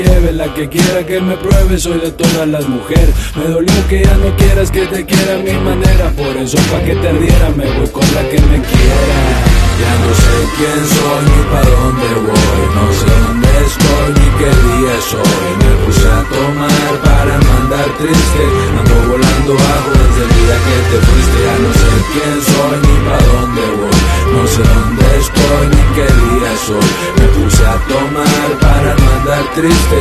lleve, la que quiera que me pruebe, soy de todas las mujeres. Me dolió que ya no quieras que te quiera a mi manera, por eso pa' que te ardiera me voy con la que me quiera. Ya no sé quién soy ni pa' dónde voy, no sé dónde estoy ni qué día soy. Me puse a tomar para no andar triste, ando volando bajo desde el día que te fuiste. Ya no sé quién soy ni pa' dónde voy, no sé dónde estoy ni qué día soy. Me puse a tomar para no andar triste.